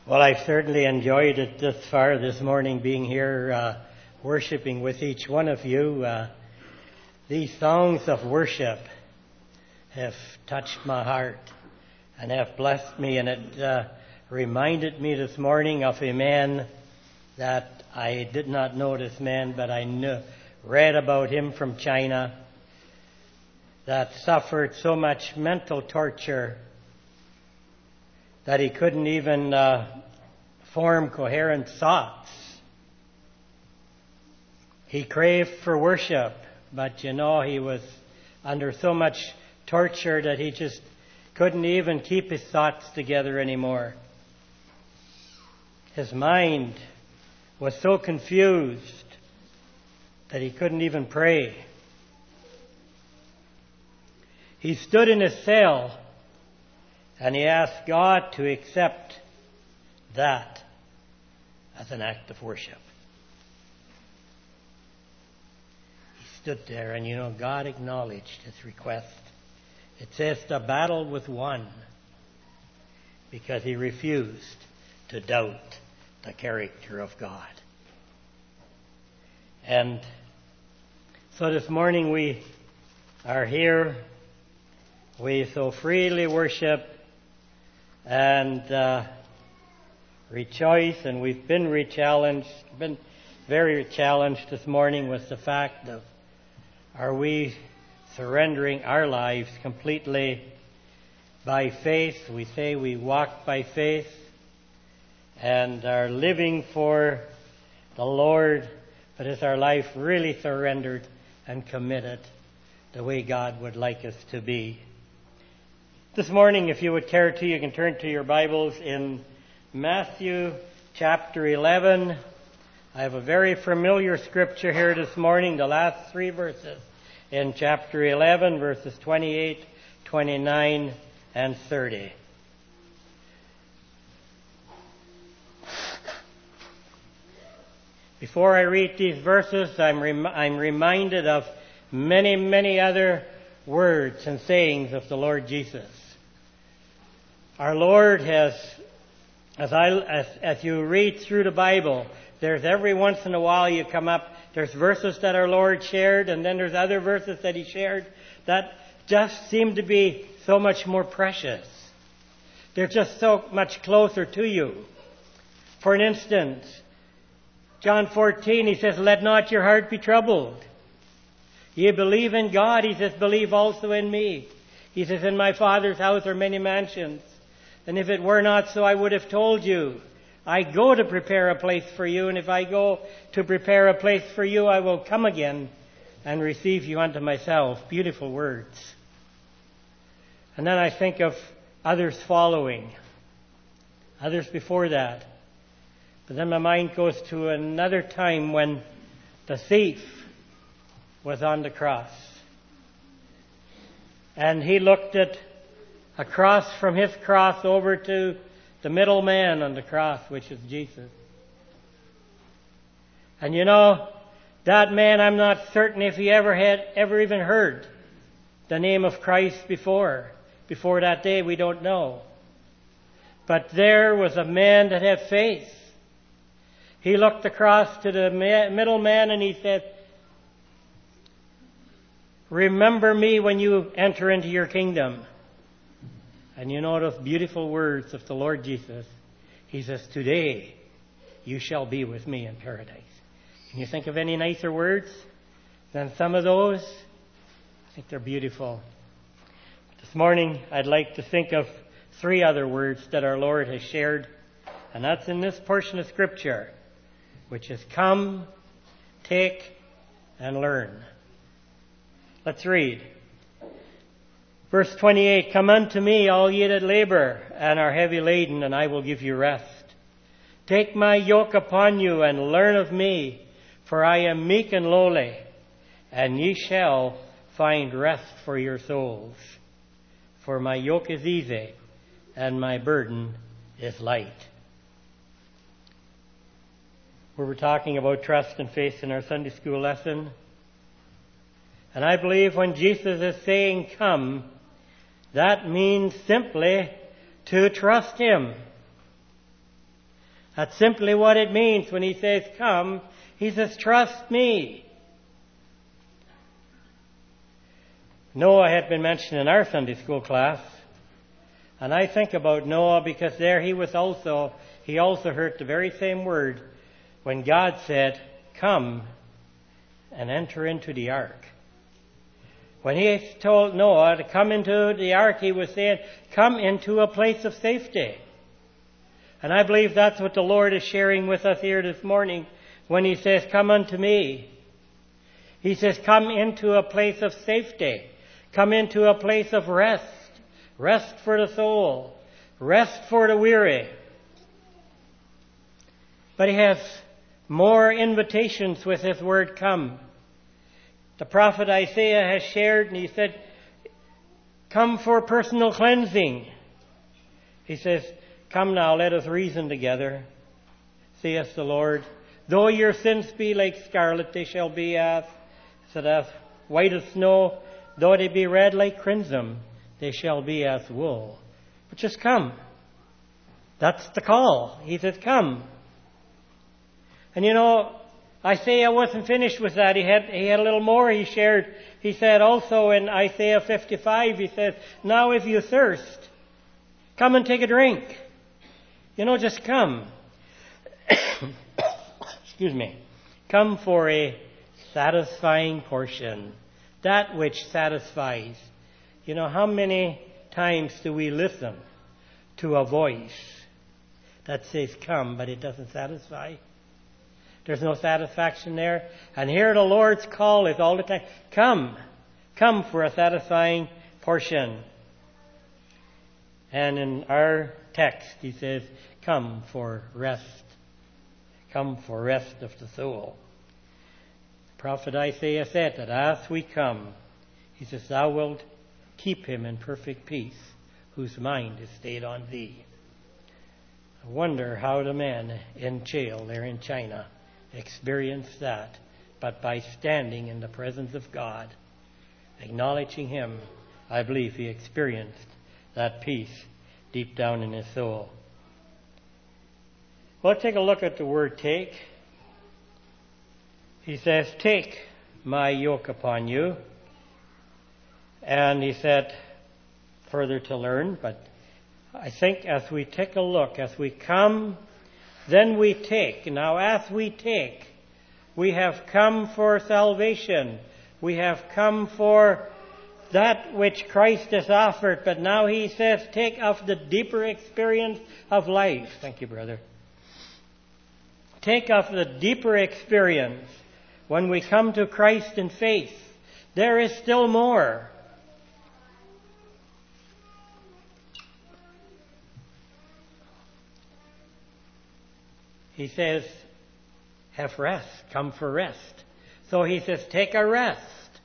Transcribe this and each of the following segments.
Well, I've certainly enjoyed it thus far this morning, being here worshiping with each one of you. These songs of worship have touched my heart and have blessed me, and it reminded me this morning of a man that I did not know this man, but I read about him from China, that suffered so much mental torture that he couldn't even form coherent thoughts. He craved for worship, but he was under so much torture that he just couldn't even keep his thoughts together anymore. His mind was so confused that he couldn't even pray. He stood in his cell and he asked God to accept that as an act of worship. He stood there and God acknowledged his request. It says the battle was won because he refused to doubt the character of God. And so this morning we are here. We so freely worship and rejoice, and we've been very challenged this morning with the fact of, are we surrendering our lives completely by faith? We say we walk by faith and are living for the Lord, but is our life really surrendered and committed the way God would like us to be? This morning, if you would care to, you can turn to your Bibles in Matthew chapter 11. I have a very familiar scripture here this morning, the last three verses in chapter 11, verses 28, 29, and 30. Before I read these verses, I'm reminded of many, many other words and sayings of the Lord Jesus. Our Lord has, as you read through the Bible, there's every once in a while you come up, there's verses that our Lord shared, and then there's other verses that He shared that just seem to be so much more precious. They're just so much closer to you. For an instance, John 14, He says, "Let not your heart be troubled. Ye believe in God," He says, "believe also in me." He says, "In my Father's house are many mansions. And if it were not so, I would have told you. I go to prepare a place for you, and if I go to prepare a place for you, I will come again and receive you unto myself." Beautiful words. And then I think of others following, others before that. But then my mind goes to another time when the thief was on the cross. And he looked at across from his cross over to the middle man on the cross, which is Jesus. And that man, I'm not certain if he ever even heard the name of Christ before. Before that day, we don't know. But there was a man that had faith. He looked across to the middle man and he said, "Remember me when you enter into your kingdom." And those beautiful words of the Lord Jesus. He says, "Today you shall be with me in paradise." Can you think of any nicer words than some of those? I think they're beautiful. This morning I'd like to think of three other words that our Lord has shared. And that's in this portion of Scripture, which is come, take, and learn. Let's read. Verse 28, "Come unto me, all ye that labor and are heavy laden, and I will give you rest. Take my yoke upon you, and learn of me, for I am meek and lowly, and ye shall find rest for your souls. For my yoke is easy, and my burden is light." We were talking about trust and faith in our Sunday school lesson. And I believe when Jesus is saying come, that means simply to trust Him. That's simply what it means when he says, come. He says, trust me. Noah had been mentioned in our Sunday school class. And I think about Noah because there he also heard the very same word when God said, come and enter into the ark. When he told Noah to come into the ark, he was saying, come into a place of safety. And I believe that's what the Lord is sharing with us here this morning when he says, come unto me. He says, come into a place of safety. Come into a place of rest. Rest for the soul. Rest for the weary. But he has more invitations with his word, come. The prophet Isaiah has shared, and he said, come for personal cleansing. He says, come now, let us reason together, saith the Lord. Though your sins be like scarlet, they shall be as white as snow. Though they be red like crimson, they shall be as wool. But just come. That's the call. He says, come. And you know, Isaiah wasn't finished with that. He had a little more he shared. He said also in Isaiah 55, he says, now if you thirst, come and take a drink. You know, just come. Excuse me. Come for a satisfying portion. That which satisfies. You know, how many times do we listen to a voice that says come, but it doesn't satisfy? There's no satisfaction there. And here the Lord's call is all the time, come. Come for a satisfying portion. And in our text, he says, come for rest. Come for rest of the soul. The prophet Isaiah said that as we come, he says, thou wilt keep him in perfect peace, whose mind is stayed on thee. I wonder how the man in jail there in China experienced that, but by standing in the presence of God, acknowledging him, I believe he experienced that peace deep down in his soul. Well, let's take a look at the word take. He says, take my yoke upon you. And he said, further to learn, but I think as we take a look, as we come, then we take. Now, as we take, we have come for salvation. We have come for that which Christ has offered. But now he says, take of the deeper experience of life. Thank you, brother. Take of the deeper experience. When we come to Christ in faith, there is still more. He says, have rest. Come for rest. So he says, take a rest.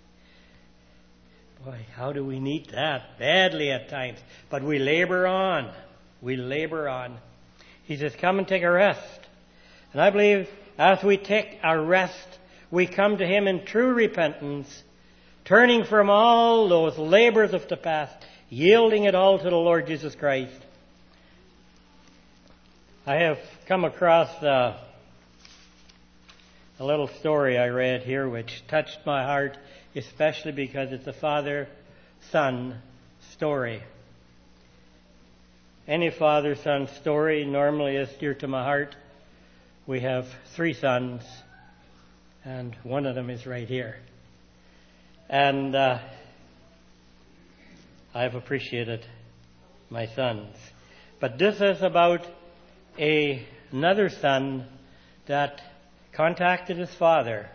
Boy, how do we need that? Badly at times. But we labor on. We labor on. He says, come and take a rest. And I believe as we take a rest, we come to him in true repentance, turning from all those labors of the past, yielding it all to the Lord Jesus Christ. I have come across a little story I read here which touched my heart, especially because it's a father-son story. Any father-son story normally is dear to my heart. We have 3 sons, and one of them is right here. And I've appreciated my sons. But this is about another son that contacted his father.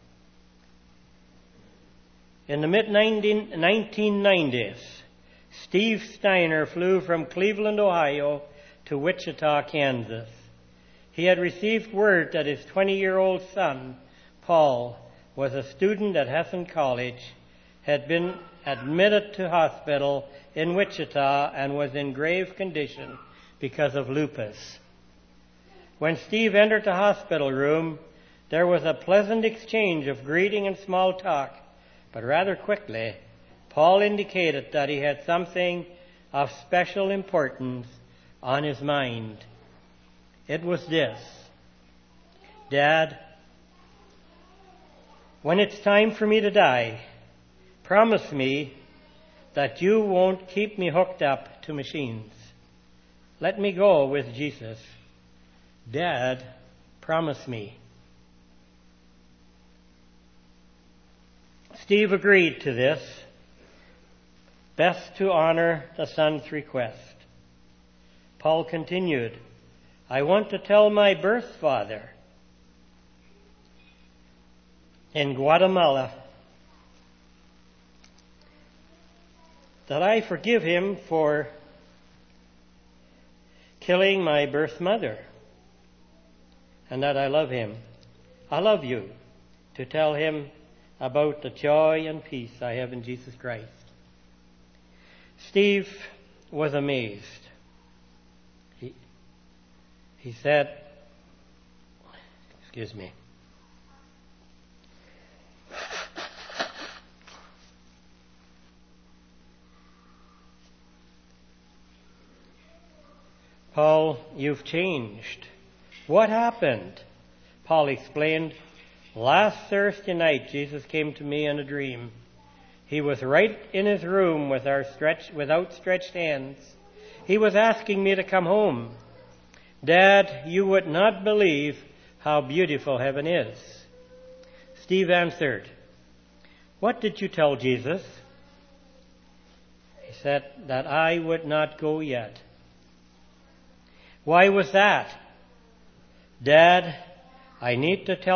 In the mid-1990s, Steve Steiner flew from Cleveland, Ohio to Wichita, Kansas. He had received word that his 20-year-old son, Paul, was a student at Hessen College, had been admitted to hospital in Wichita and was in grave condition because of lupus. When Steve entered the hospital room, there was a pleasant exchange of greeting and small talk, but rather quickly, Paul indicated that he had something of special importance on his mind. It was this: Dad, when it's time for me to die, promise me that you won't keep me hooked up to machines. Let me go with Jesus. Dad, promise me. Steve agreed to this, best to honor the son's request. Paul continued, I want to tell my birth father in Guatemala that I forgive him for killing my birth mother, and that I love him. I love you, to tell him about the joy and peace I have in Jesus Christ. Steve was amazed. He said, excuse me. Paul, you've changed. What happened? Paul explained, last Thursday night Jesus came to me in a dream. He was right in his room with outstretched hands. He was asking me to come home. Dad, you would not believe how beautiful heaven is. Steve answered, what did you tell Jesus? He said that I would not go yet. Why was that? Dad, I need you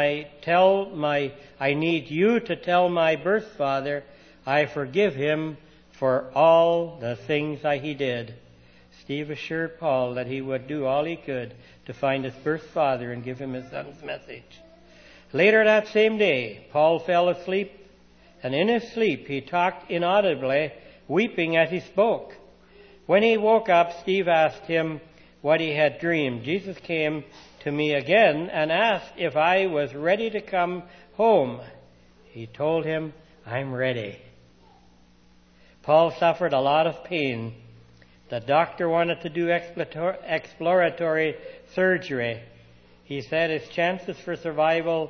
to tell my birth father I forgive him for all the things he did. Steve assured Paul that he would do all he could to find his birth father and give him his son's message. Later that same day, Paul fell asleep, and in his sleep he talked inaudibly, weeping as he spoke. When he woke up, Steve asked him what he had dreamed. Jesus came to me again and asked if I was ready to come home. He told him, I'm ready. Paul suffered a lot of pain. The doctor wanted to do exploratory surgery. He said his chances for surviving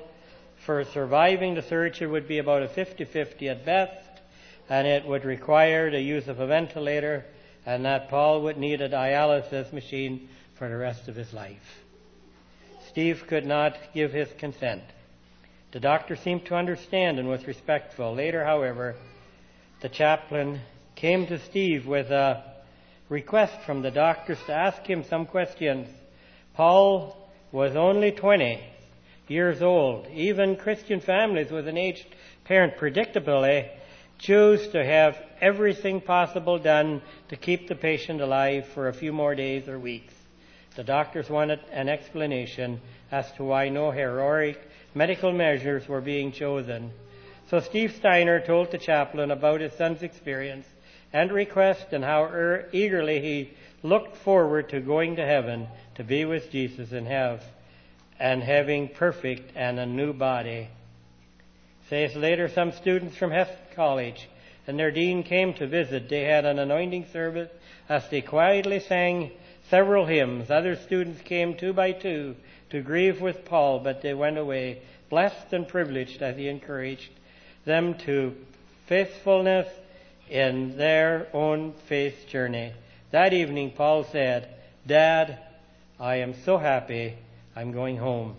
the surgery would be about a 50-50 at best, and it would require the use of a ventilator, and that Paul would need a dialysis machine for the rest of his life. Steve could not give his consent. The doctor seemed to understand and was respectful. Later, however, the chaplain came to Steve with a request from the doctors to ask him some questions. Paul was only 20 years old. Even Christian families with an aged parent predictably choose to have everything possible done to keep the patient alive for a few more days or weeks. The doctors wanted an explanation as to why no heroic medical measures were being chosen. So Steve Steiner told the chaplain about his son's experience and request and how eagerly he looked forward to going to heaven to be with Jesus and having perfect and a new body. Says later, some students from Hess College and their dean came to visit. They had an anointing service as they quietly sang several hymns. Other students came 2 by 2 to grieve with Paul, but they went away blessed and privileged as he encouraged them to faithfulness in their own faith journey. That evening, Paul said, Dad, I am so happy I'm going home.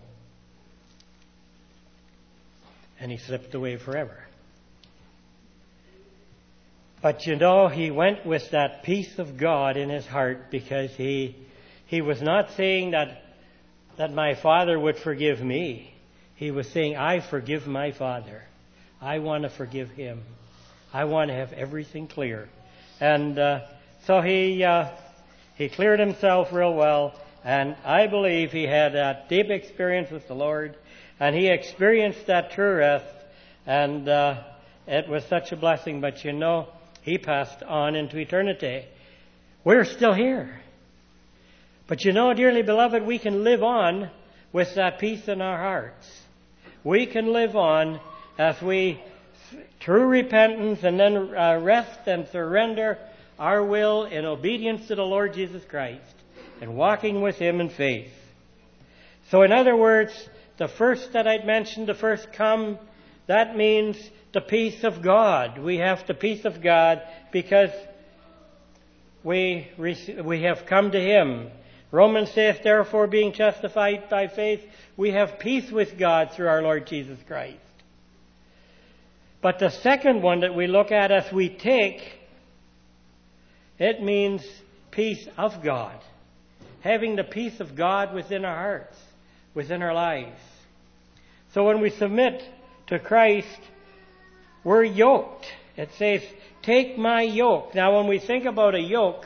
And he slipped away forever. But he went with that peace of God in his heart, because he was not saying that my father would forgive me. He was saying, I forgive my father. I want to forgive him. I want to have everything clear. And so he cleared himself real well, and I believe he had that deep experience with the Lord, and he experienced that true rest, and it was such a blessing. But he passed on into eternity. We're still here. But dearly beloved, we can live on with that peace in our hearts. We can live on as we, through repentance and then rest and surrender our will in obedience to the Lord Jesus Christ. and walking with Him in faith. So in other words, the first that I'd mentioned, the first come, that means the peace of God. We have the peace of God because we have come to Him. Romans says, therefore, being justified by faith, we have peace with God through our Lord Jesus Christ. But the second one that we look at as we take, it means peace of God. Having the peace of God within our hearts, within our lives. So when we submit to Christ, we're yoked. It says, take my yoke. Now when we think about a yoke,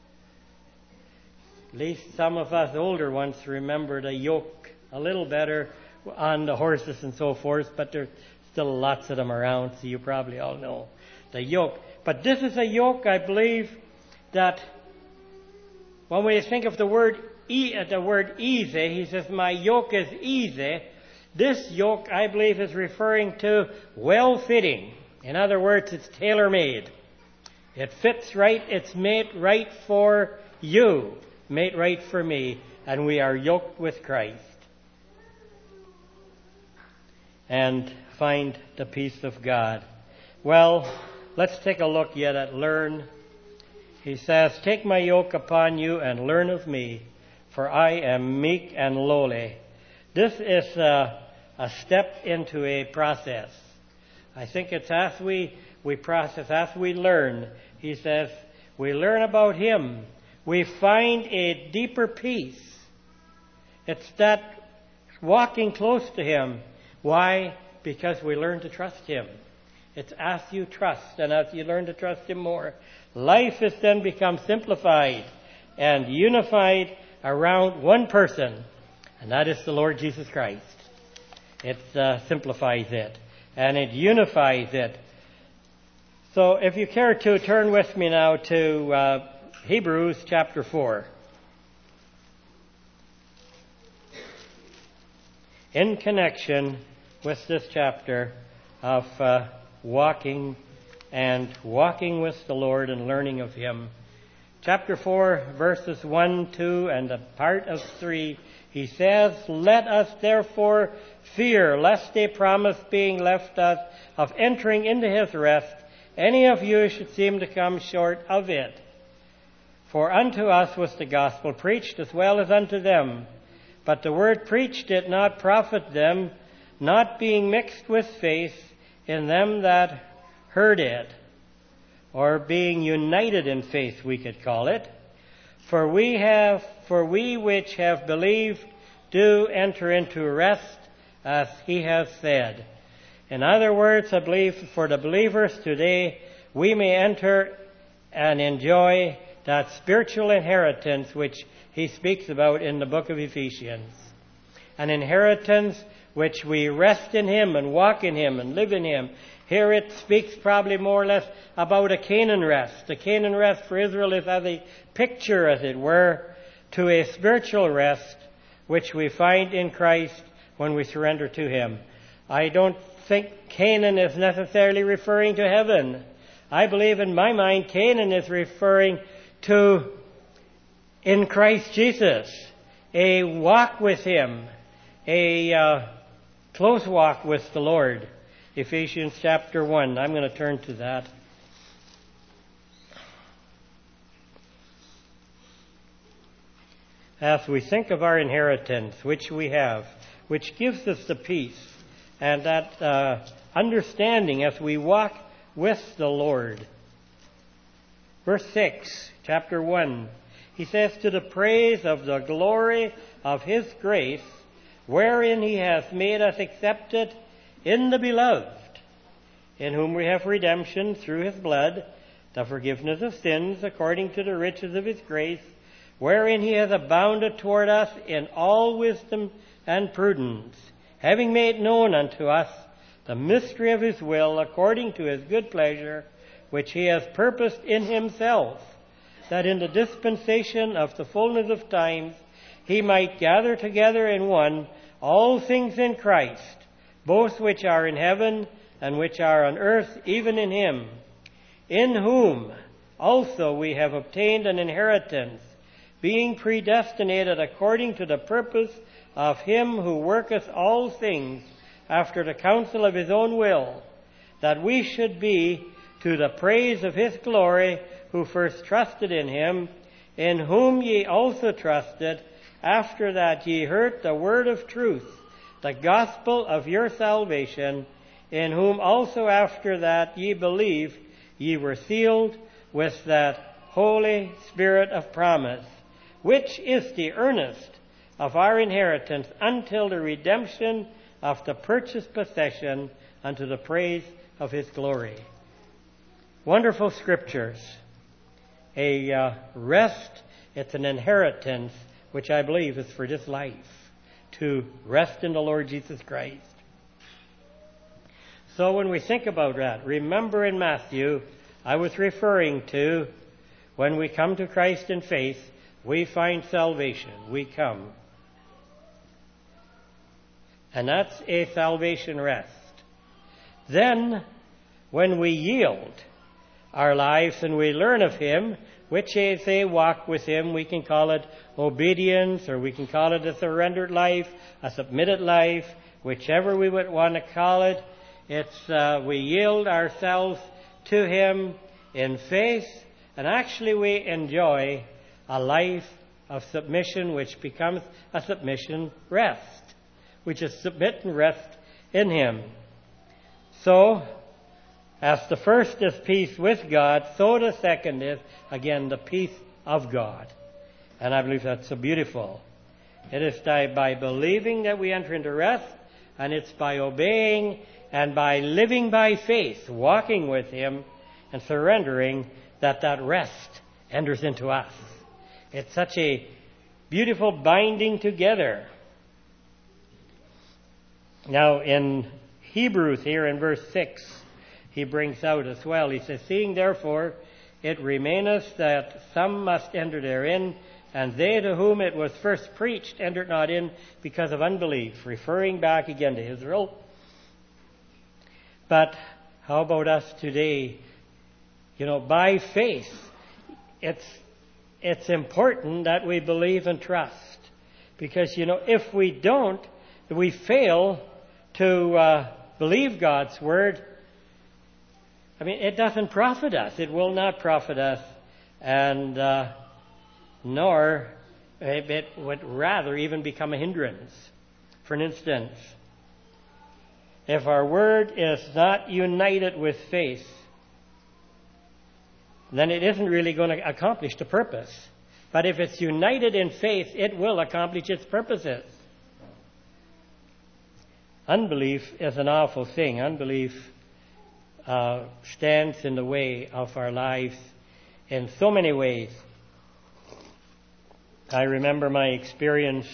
at least some of us older ones remember the yoke a little better on the horses and so forth, but there's still lots of them around, so you probably all know the yoke. But this is a yoke, I believe, that when we think of the word easy, he says, my yoke is easy. This yoke, I believe, is referring to well-fitting. In other words, it's tailor-made. It fits right, it's made right for you, made right for me, and we are yoked with Christ. And find the peace of God. Well, let's take a look yet at learn. He says, take my yoke upon you and learn of me, for I am meek and lowly. This is a step into a process. I think it's as we process, as we learn. He says, we learn about Him. We find a deeper peace. It's that walking close to Him. Why? Because we learn to trust Him. It's as you trust and as you learn to trust Him more, life has then become simplified and unified around one person, and that is the Lord Jesus Christ. It simplifies it and it unifies it. So if you care to turn with me now to Hebrews chapter 4. In connection with this chapter of walking with the Lord and learning of Him. Chapter 4, verses 1, 2, and a part of 3, he says, let us therefore fear, lest a promise being left us of entering into His rest, any of you should seem to come short of it. For unto us was the gospel preached as well as unto them. But the word preached did not profit them, not being mixed with faith in them that heard it, or being united in faith, we could call it. For we which have believed do enter into rest, as He has said. In other words, I believe for the believers today, we may enter and enjoy that spiritual inheritance which he speaks about in the book of Ephesians. An inheritance which we rest in Him and walk in Him and live in Him. Here it speaks probably more or less about a Canaan rest. The Canaan rest for Israel is as a picture, as it were, to a spiritual rest which we find in Christ when we surrender to Him. I don't think Canaan is necessarily referring to heaven. I believe in my mind Canaan is referring to in Christ Jesus, a walk with Him, a close walk with the Lord. Ephesians chapter 1. I'm going to turn to that. As we think of our inheritance, which we have, which gives us the peace and that understanding as we walk with the Lord. Verse 6, chapter 1. He says, to the praise of the glory of His grace, wherein He hath made us accepted in the Beloved, in whom we have redemption through His blood, the forgiveness of sins, according to the riches of His grace, wherein He hath abounded toward us in all wisdom and prudence, having made known unto us the mystery of His will, according to His good pleasure, which He has purposed in Himself, that in the dispensation of the fullness of times He might gather together in one all things in Christ, both which are in heaven and which are on earth, even in Him, in whom also we have obtained an inheritance, being predestinated according to the purpose of him who worketh all things after the counsel of his own will, that we should be to the praise of his glory, who first trusted in him, in whom ye also trusted, after that ye heard the word of truth, the gospel of your salvation, in whom also after that ye believe, ye were sealed with that Holy Spirit of promise, which is the earnest of our inheritance until the redemption of the purchased possession unto the praise of his glory. Wonderful scriptures. A rest, it's an inheritance, which I believe is for this life, to rest in the Lord Jesus Christ. So when we think about that, remember in Matthew, I was referring to when we come to Christ in faith, we find salvation. We come. And that's a salvation rest. Then, when we yield our lives and we learn of him, which is a walk with him, we can call it obedience, or we can call it a surrendered life, a submitted life, whichever we would want to call it. It's we yield ourselves to him in faith, and actually we enjoy a life of submission, which becomes a submission rest. We just submit and rest in him. So, as the first is peace with God, so the second is, again, the peace of God. And I believe that's so beautiful. It is by believing that we enter into rest, and it's by obeying and by living by faith, walking with him and surrendering, that rest enters into us. It's such a beautiful binding together. Now, in Hebrews here in verse 6, he brings out as well. He says, seeing therefore it remaineth that some must enter therein, and they to whom it was first preached entered not in because of unbelief, referring back again to Israel. But how about us today? By faith, it's important that we believe and trust. Because, if we don't, we fail to believe God's word. It doesn't profit us. It will not profit us. And nor it would rather even become a hindrance. For instance, if our word is not united with faith, then it isn't really going to accomplish the purpose. But if it's united in faith, it will accomplish its purposes. Unbelief is an awful thing. Unbelief stands in the way of our lives in so many ways. I remember my experience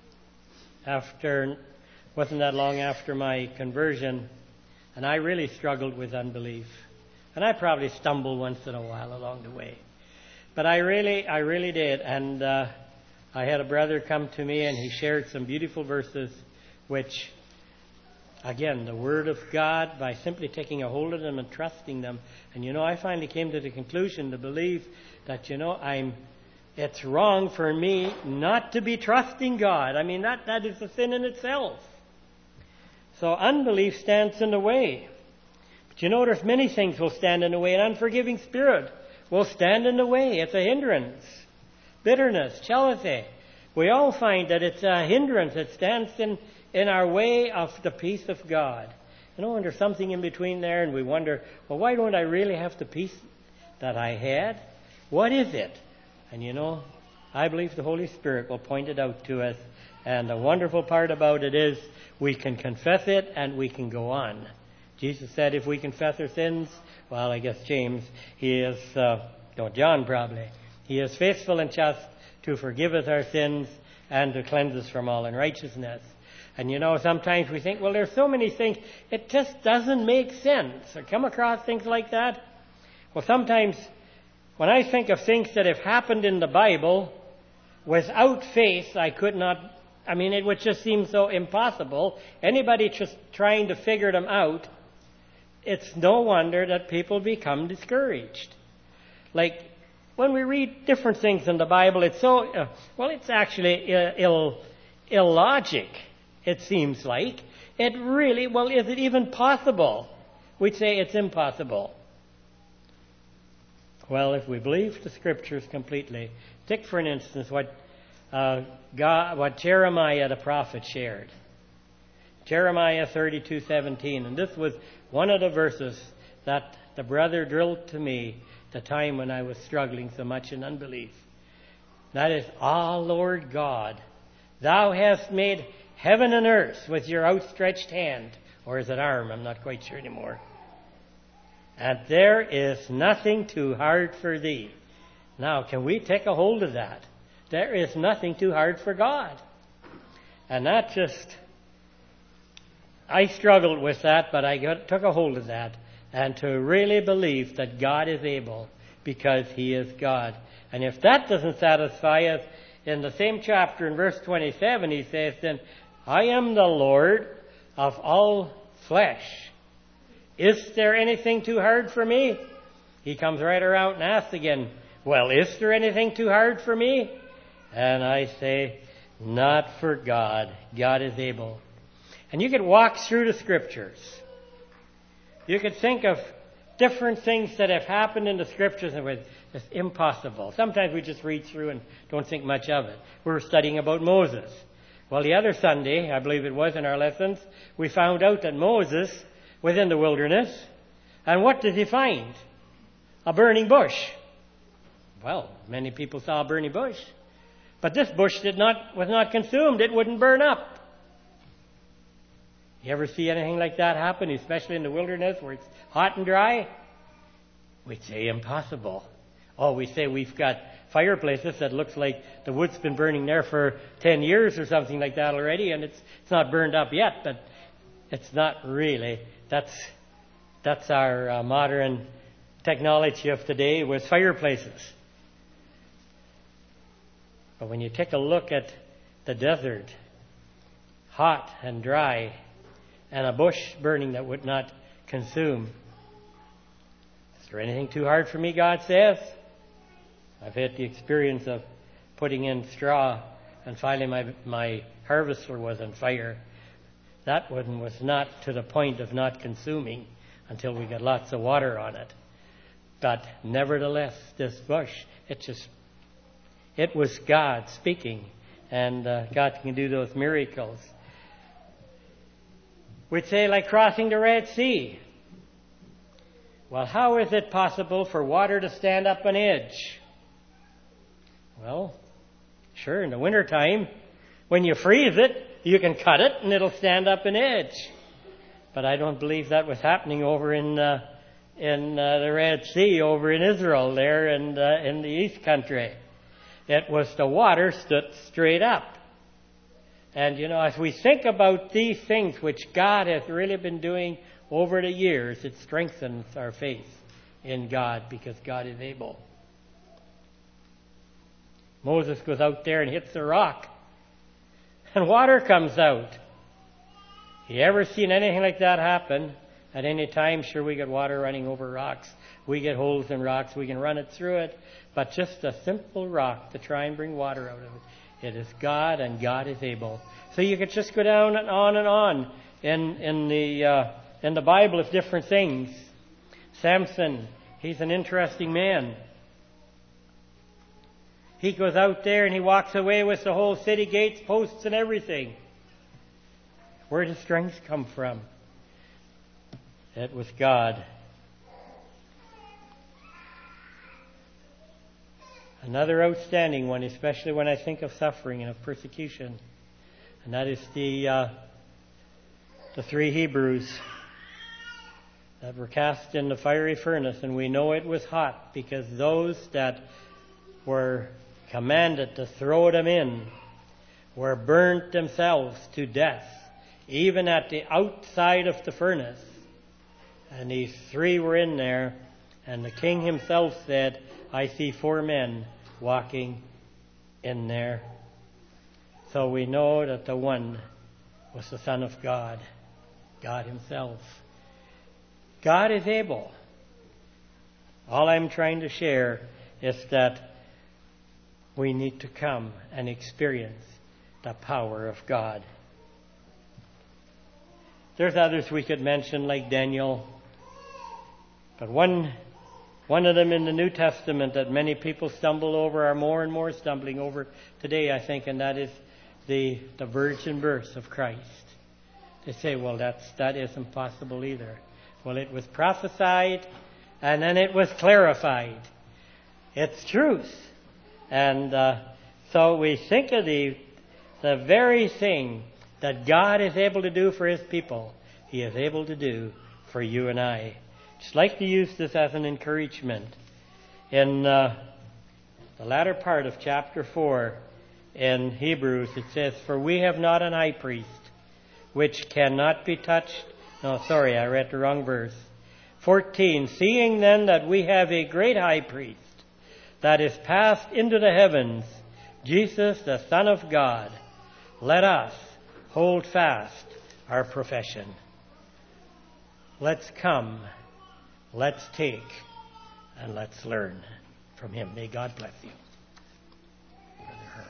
wasn't that long after my conversion, and I really struggled with unbelief. And I probably stumbled once in a while along the way. But I really did. And I had a brother come to me, and he shared some beautiful verses which, again, the Word of God, by simply taking a hold of them and trusting them. And I finally came to the conclusion to believe that, it's wrong for me not to be trusting God. That is a sin in itself. So unbelief stands in the way. But there's many things will stand in the way. An unforgiving spirit will stand in the way. It's a hindrance. Bitterness, jealousy. We all find that it's a hindrance. It stands in our way of the peace of God. And there's something in between there, and we wonder, well, why don't I really have the peace that I had? What is it? And I believe the Holy Spirit will point it out to us. And the wonderful part about it is we can confess it and we can go on. Jesus said if we confess our sins, well, I guess James, John probably, he is faithful and just to forgive us our sins and to cleanse us from all unrighteousness. And sometimes we think, well, there's so many things, it just doesn't make sense. Or come across things like that. Well, sometimes when I think of things that have happened in the Bible, without faith, I could not, it would just seem so impossible. Anybody just trying to figure them out, it's no wonder that people become discouraged. Like when we read different things in the Bible, it's so, it's actually illogic, it seems like. It really, is it even possible? We'd say it's impossible. Well, if we believe the Scriptures completely, take for an instance what Jeremiah the prophet shared. Jeremiah 32:17, and this was one of the verses that the brother drilled to me the time when I was struggling so much in unbelief. That is, "Ah, Lord God, thou hast made heaven and earth with your outstretched hand," or is it arm? I'm not quite sure anymore. "And there is nothing too hard for thee." Now, can we take a hold of that? There is nothing too hard for God. And that I struggled with that, but I took a hold of that. And to really believe that God is able, because He is God. And if that doesn't satisfy us, in the same chapter in verse 27, He says, "Then I am the Lord of all flesh. Is there anything too hard for me?" He comes right around and asks again, "Well, is there anything too hard for me?" And I say, not for God. God is able. And you could walk through the Scriptures. You could think of different things that have happened in the Scriptures and it's impossible. Sometimes we just read through and don't think much of it. We were studying about Moses. Well, the other Sunday, I believe it was in our lessons, we found out that Moses was in the wilderness. And what did he find? A burning bush. Well, many people saw a burning bush. But this bush was not consumed. It wouldn't burn up. You ever see anything like that happen, especially in the wilderness where it's hot and dry? We'd say impossible. Oh, we say we've got fireplaces that looks like the wood's been burning there for 10 years or something like that already, and it's not burned up yet, but it's not really. That's our modern technology of today with fireplaces. But when you take a look at the desert, hot and dry, and a bush burning that would not consume. Is there anything too hard for me, God says? I've had the experience of putting in straw, and finally my harvester was on fire. That one was not to the point of not consuming until we got lots of water on it. But nevertheless, this bush, it was God speaking, and God can do those miracles. We'd say like crossing the Red Sea. Well, how is it possible for water to stand up on edge? Well, sure, in the wintertime, when you freeze it, you can cut it and it'll stand up an edge. But I don't believe that was happening over in the Red Sea, over in Israel there and in the East Country. It was the water stood straight up. And, as we think about these things which God has really been doing over the years, it strengthens our faith in God because God is able. Moses goes out there and hits the rock, and water comes out. You ever seen anything like that happen? At any time, sure, we get water running over rocks. We get holes in rocks. We can run it through it. But just a simple rock to try and bring water out of it. It is God, and God is able. So you could just go down and on in the Bible of different things. Samson, he's an interesting man. He goes out there and he walks away with the whole city gates, posts, and everything. Where does strength come from? It was God. Another outstanding one, especially when I think of suffering and of persecution, and that is the 3 Hebrews that were cast in the fiery furnace, and we know it was hot because those that were commanded to throw them in were burnt themselves to death, even at the outside of the furnace. And these 3 were in there, and the king himself said, "I see 4 men walking in there." So we know that the one was the Son of God, God Himself. God is able. All I'm trying to share is that we need to come and experience the power of God. There's others we could mention, like Daniel. But one of them in the New Testament that many people stumble over, are more and more stumbling over today, I think, and that is the virgin birth of Christ. They say, well, that isn't possible either. Well, it was prophesied, and then it was clarified. It's truth. And so we think of the very thing that God is able to do for His people, He is able to do for you and I. Just like to use this as an encouragement. In the latter part of chapter 4 in Hebrews, it says, "For we have not an high priest, which cannot be touched." No, sorry, I read the wrong verse. 14, "Seeing then that we have a great high priest, that is passed into the heavens, Jesus, the Son of God, let us hold fast our profession." Let's come, let's take, and let's learn from Him. May God bless you. Brother Harold.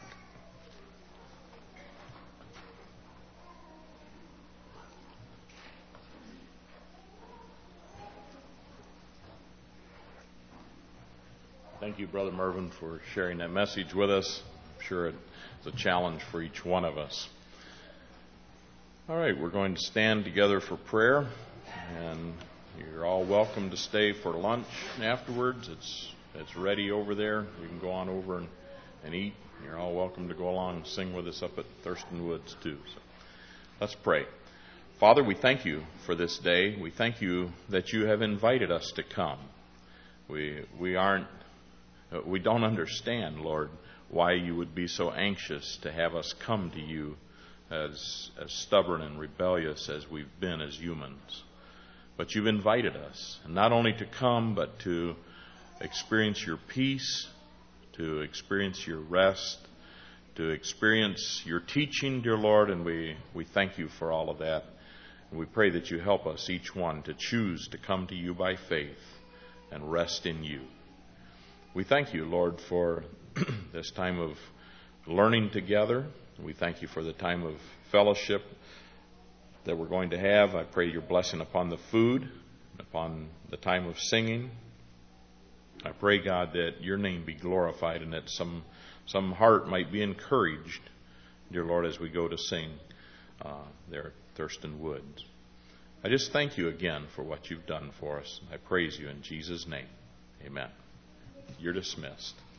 Thank you, Brother Mervyn, for sharing that message with us. I'm sure it's a challenge for each one of us. All right, we're going to stand together for prayer, and you're all welcome to stay for lunch afterwards. It's ready over there. You can go on over and eat. You're all welcome to go along and sing with us up at Thurston Woods too. So let's pray. Father, we thank you for this day. We thank you that you have invited us to come. We don't understand, Lord, why you would be so anxious to have us come to you as stubborn and rebellious as we've been as humans. But you've invited us, and not only to come, but to experience your peace, to experience your rest, to experience your teaching, dear Lord, and we thank you for all of that. And we pray that you help us, each one, to choose to come to you by faith and rest in you. We thank you, Lord, for this time of learning together. We thank you for the time of fellowship that we're going to have. I pray your blessing upon the food, upon the time of singing. I pray, God, that your name be glorified and that some heart might be encouraged, dear Lord, as we go to sing there at Thurston Woods. I just thank you again for what you've done for us. I praise you in Jesus' name. Amen. You're dismissed.